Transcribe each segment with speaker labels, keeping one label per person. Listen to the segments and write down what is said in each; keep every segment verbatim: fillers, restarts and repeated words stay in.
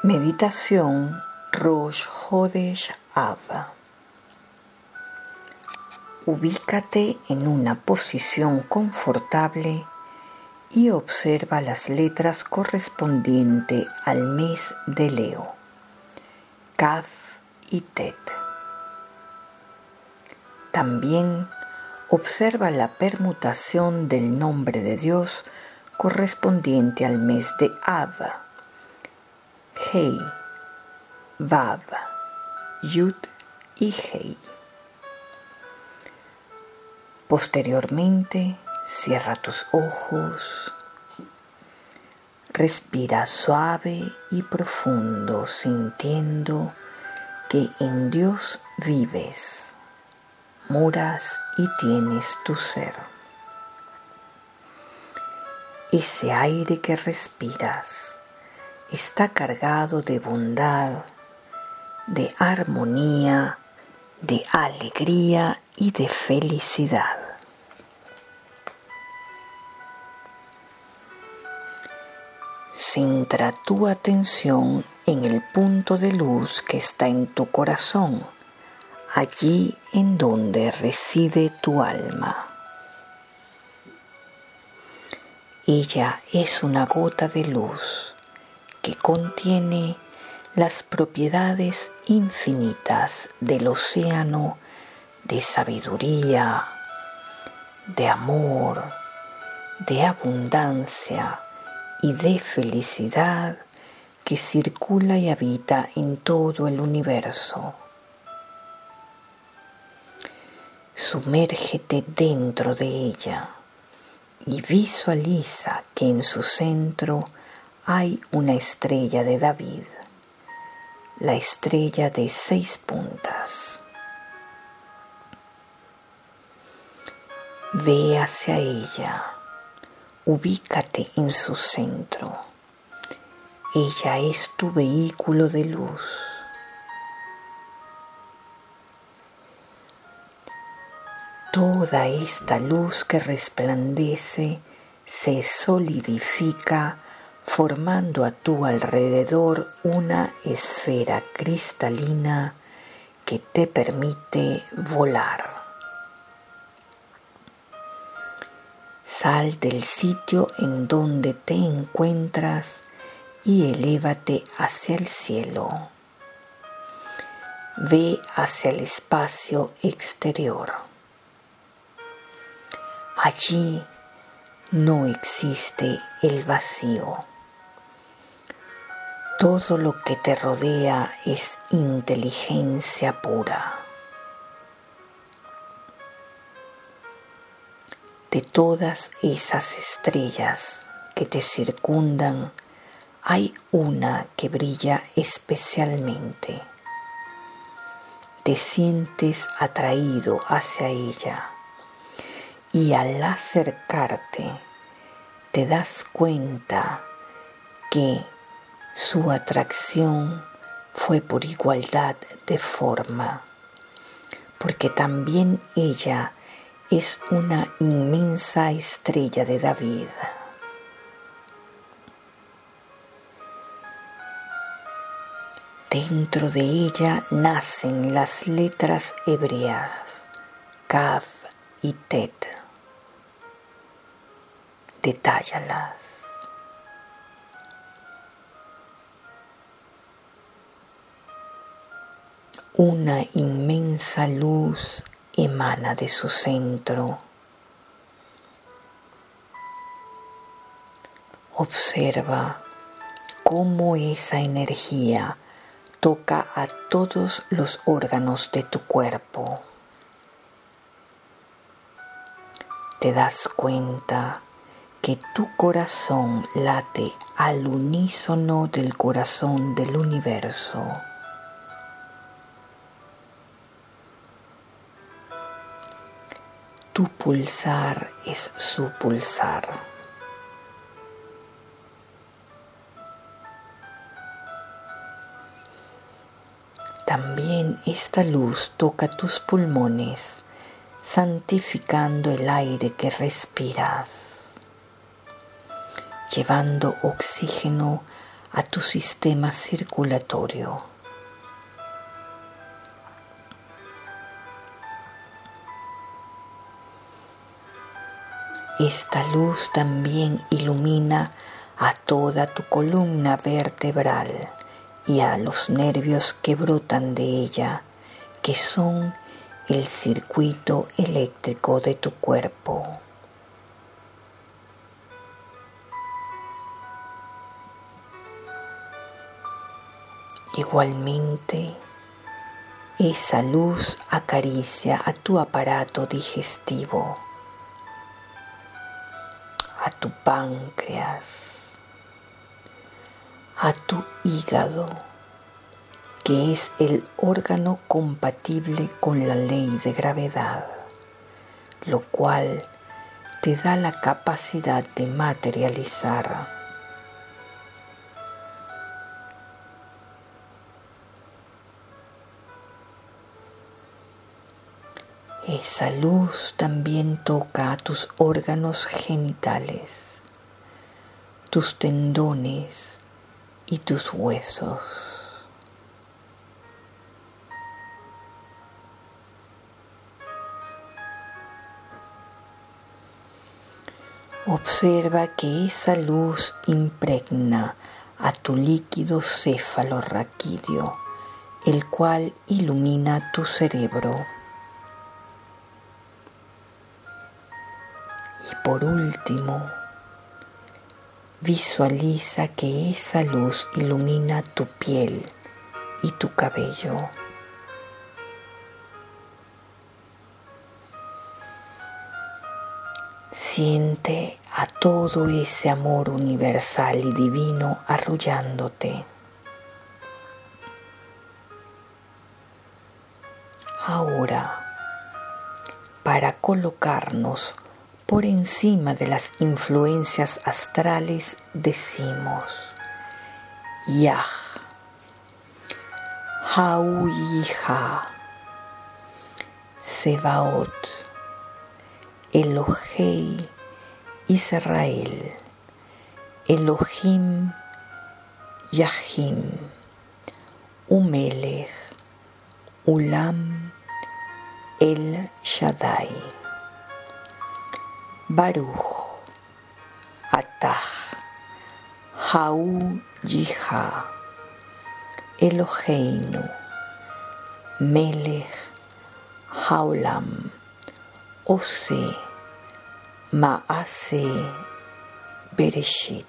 Speaker 1: Meditación Rosh Hodesh Av. Ubícate en una posición confortable y observa las letras correspondientes al mes de Leo, Kaf y Tet. También observa la permutación del nombre de Dios correspondiente al mes de Av, Hei, Vav, Yud y Hei. Posteriormente, cierra tus ojos, respira suave y profundo, sintiendo que en Dios vives, moras y tienes tu ser. Ese aire que respiras está cargado de bondad, de armonía, de alegría y de felicidad. Centra tu atención en el punto de luz que está en tu corazón, allí en donde reside tu alma. Ella es una gota de luz que contiene las propiedades infinitas del océano de sabiduría, de amor, de abundancia y de felicidad que circula y habita en todo el universo. Sumérgete dentro de ella y visualiza que en su centro hay una estrella de David, la estrella de seis puntas. Ve hacia ella, ubícate en su centro. Ella es tu vehículo de luz. Toda esta luz que resplandece se solidifica formando a tu alrededor una esfera cristalina que te permite volar. Sal del sitio en donde te encuentras y elévate hacia el cielo. Ve hacia el espacio exterior. Allí no existe el vacío. Todo lo que te rodea es inteligencia pura. De todas esas estrellas que te circundan, hay una que brilla especialmente. Te sientes atraído hacia ella y al acercarte te das cuenta que su atracción fue por igualdad de forma, porque también ella es una inmensa estrella de David. Dentro de ella nacen las letras hebreas, Kaf y Tet. Detállalas. Una inmensa luz emana de su centro. Observa cómo esa energía toca a todos los órganos de tu cuerpo. Te das cuenta que tu corazón late al unísono del corazón del universo. Tu pulsar es su pulsar. También esta luz toca tus pulmones, santificando el aire que respiras, llevando oxígeno a tu sistema circulatorio. Esta luz también ilumina a toda tu columna vertebral y a los nervios que brotan de ella, que son el circuito eléctrico de tu cuerpo. Igualmente, esa luz acaricia a tu aparato digestivo, a tu páncreas, a tu hígado, que es el órgano compatible con la ley de gravedad, lo cual te da la capacidad de materializar. Esa luz también toca a tus órganos genitales, tus tendones y tus huesos. Observa que esa luz impregna a tu líquido cefalorraquídeo, el cual ilumina tu cerebro. Y por último, visualiza que esa luz ilumina tu piel y tu cabello. Siente a todo ese amor universal y divino arrullándote. Ahora, para colocarnos por encima de las influencias astrales, decimos Yah, Hauyiha, Sebaot, Elohei Israel, Elohim Yahim, Umelech, Ulam El Shaddai. Baruch Atah Hau Yiha Eloheinu Melech Haolam Ose Maase Bereshit.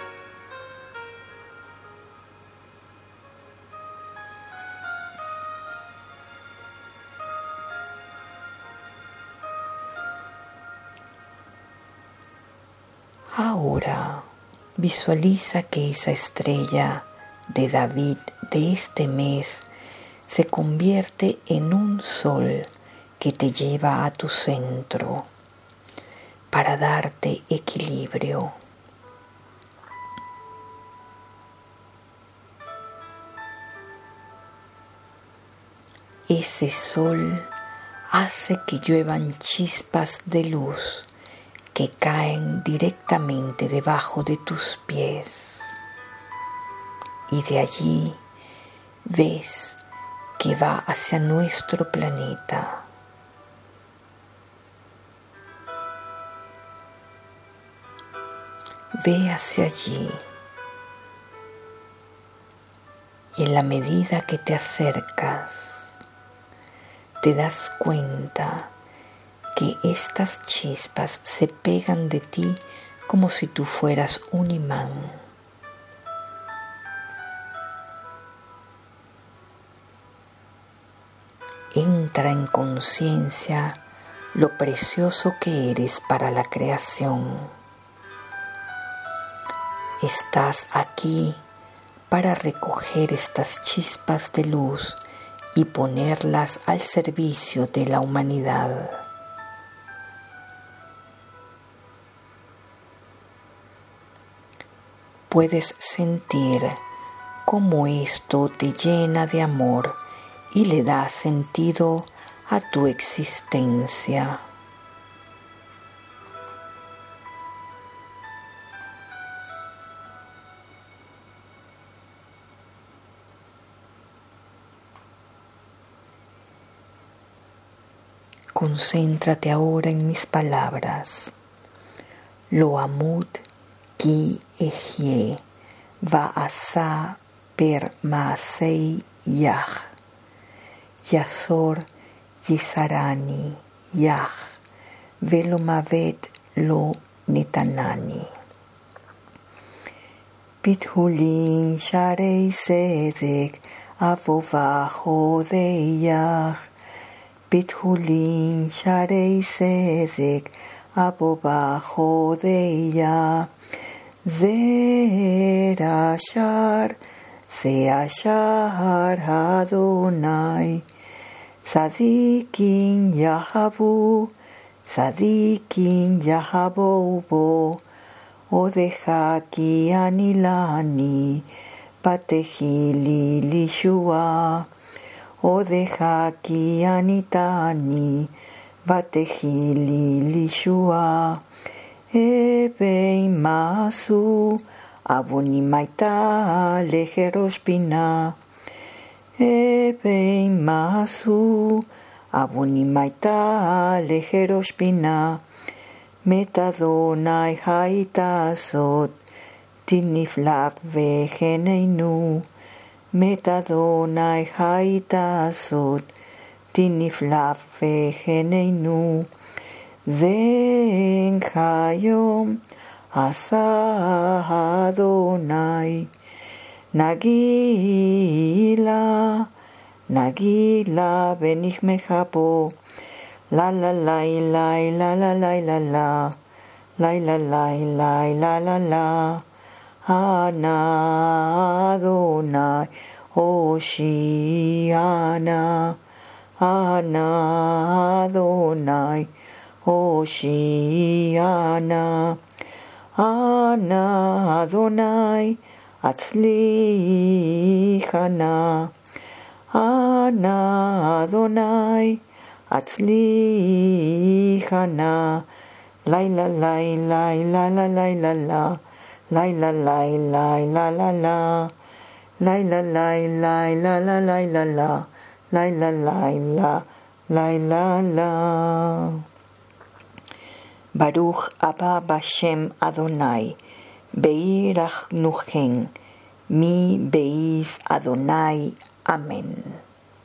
Speaker 1: Ahora visualiza que esa estrella de David de este mes se convierte en un sol que te lleva a tu centro para darte equilibrio. Ese sol hace que lluevan chispas de luz que caen directamente debajo de tus pies, y de allí ves que va hacia nuestro planeta. Ve hacia allí y en la medida que te acercas te das cuenta que estas chispas se pegan de ti como si tú fueras un imán. Entra en conciencia lo precioso que eres para la creación. Estás aquí para recoger estas chispas de luz y ponerlas al servicio de la humanidad. Puedes sentir cómo esto te llena de amor y le da sentido a tu existencia. Concéntrate ahora en mis palabras. Lo amud ki ehye va'asa per maasei yach. Yasor yisarani yach. Velo mavet lo netanani. Bithulin sharei sedek avova chodeyach. Bithulin sharei sedek avova chodeyach. Ze ashar, ze ashar Adonai. Tzadikin yahavu, tzadikin yahavu bo. Odeja ki anilani, patehili lishua. Odeja ki anitani, patehili lishua. Ebei masu, avonimaita lejeroshpina. Ebei masu, avonimaita lejeroshpina. Metadonai haitazot, tiniflav vegeneinu. Metadonai haitazot, tiniflav vegeneinu. Zen hayom asa Adonai. Nagila, nagila benichmecha bo. La la la la la la la la la la la la la la la la. Ana Adonai Hoshiana. Ana Adonai Hoshiana. Ana Adonai Atzlichana. Ana Adonai Atzlichana. Laila laila laila laila la. Laila laila laila la. Laila laila laila laila la. Laila laila laila la. Baruch Abba Bashem Adonai. Beirach nuchen. Mi beis Adonai. Amén.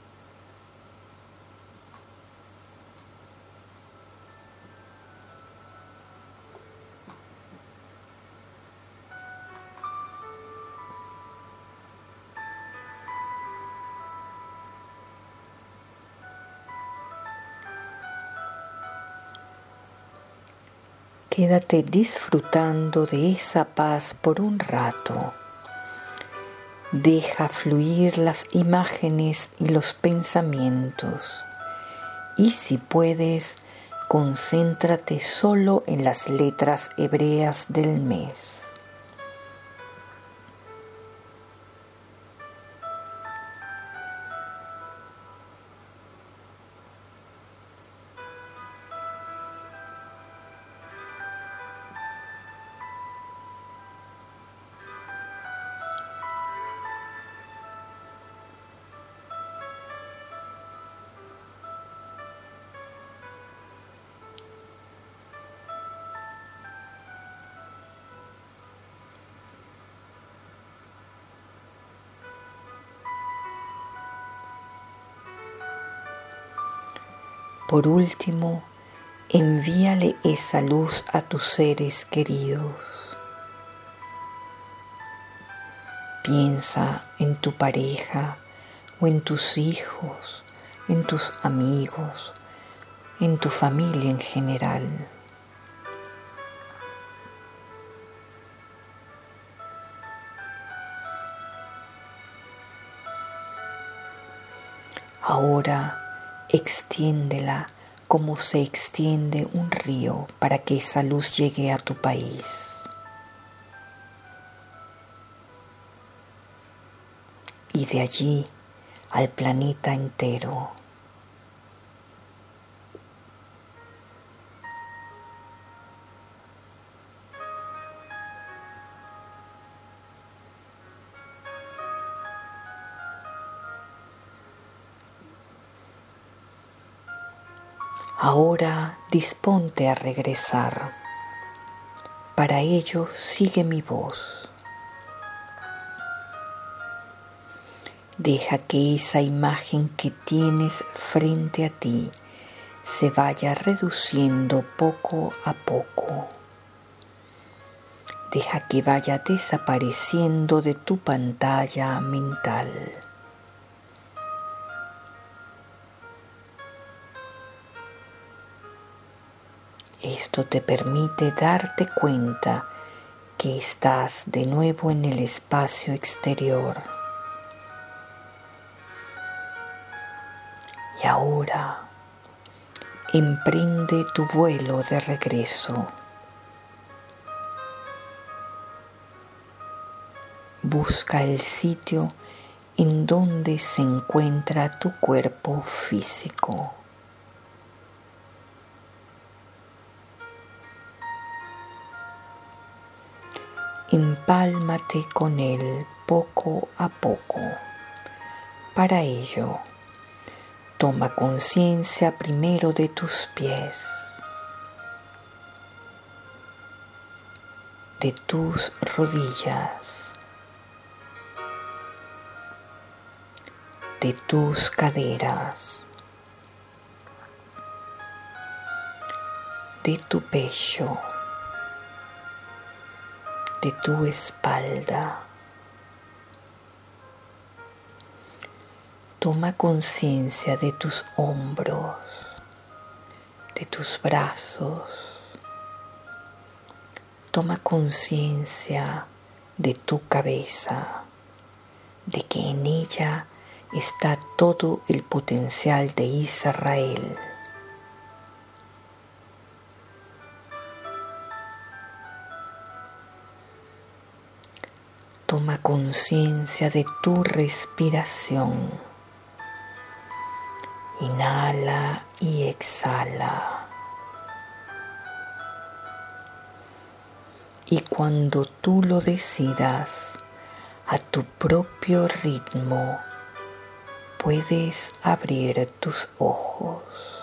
Speaker 1: Quédate disfrutando de esa paz por un rato. Deja fluir las imágenes y los pensamientos. Y si puedes, concéntrate solo en las letras hebreas del mes. Por último, envíale esa luz a tus seres queridos. Piensa en tu pareja o en tus hijos, en tus amigos, en tu familia en general. Ahora, extiéndela como se extiende un río para que esa luz llegue a tu país. Y de allí al planeta entero. Ahora disponte a regresar. Para ello sigue mi voz. Deja que esa imagen que tienes frente a ti se vaya reduciendo poco a poco. Deja que vaya desapareciendo de tu pantalla mental. Esto te permite darte cuenta que estás de nuevo en el espacio exterior. Y ahora emprende tu vuelo de regreso. Busca el sitio en donde se encuentra tu cuerpo físico. Empálmate con él poco a poco. Para ello, toma conciencia primero de tus pies, de tus rodillas, de tus caderas, de tu pecho, de tu espalda. Toma conciencia de tus hombros, de tus brazos. Toma conciencia de tu cabeza, de que en ella está todo el potencial de Israel. Toma conciencia de tu respiración. Inhala y exhala. Y cuando tú lo decidas, a tu propio ritmo, puedes abrir tus ojos.